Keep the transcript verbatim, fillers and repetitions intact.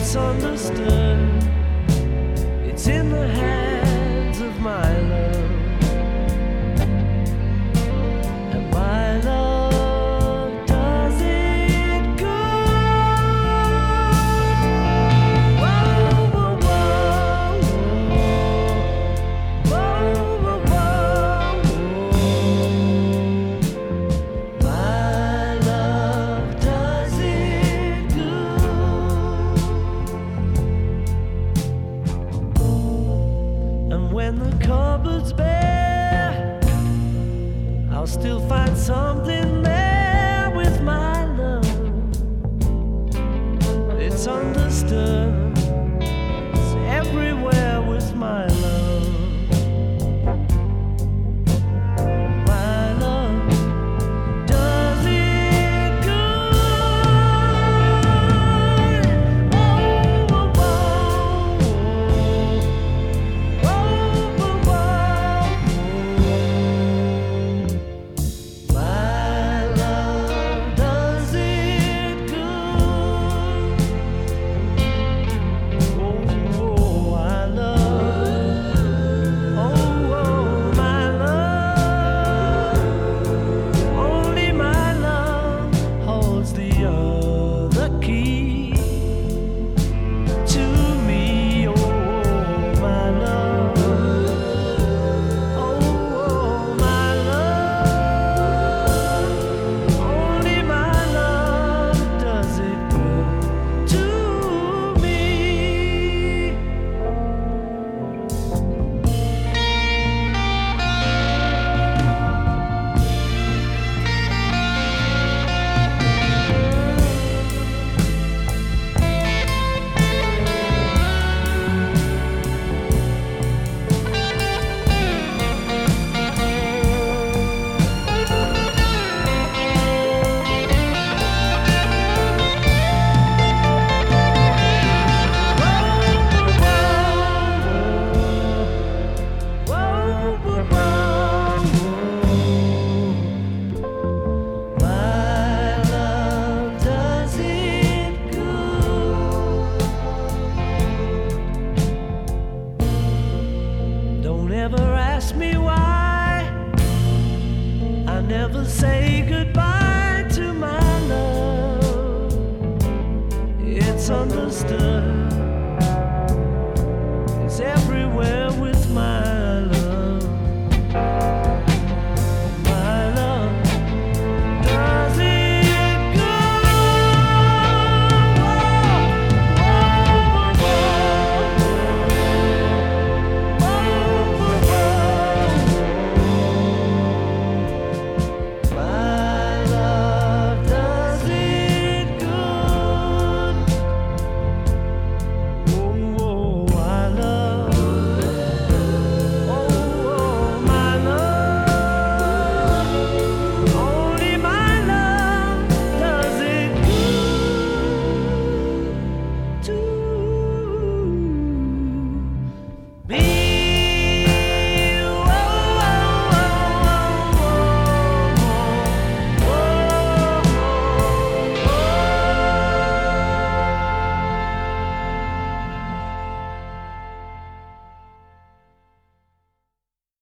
It's understood. It's in the hands of my love. And my love does it good. Whoa, whoa, whoa, whoa, whoa, whoa, whoa. My love does it good. And when the cupboard's bare, I'll still find something there with my love. It's understood. It's everywhere with my love. My love does it good. Oh, oh, oh, oh, oh, oh. My love does it good. Oh, oh, I love. Oh, oh, my love. Only my love holds the other key to me. Oh, my love. Oh, my love. Only my love does it good to me. Whoa, whoa, whoa. My love does it good. Don't ever ask me why. I never say goodbye to my love. It's understood.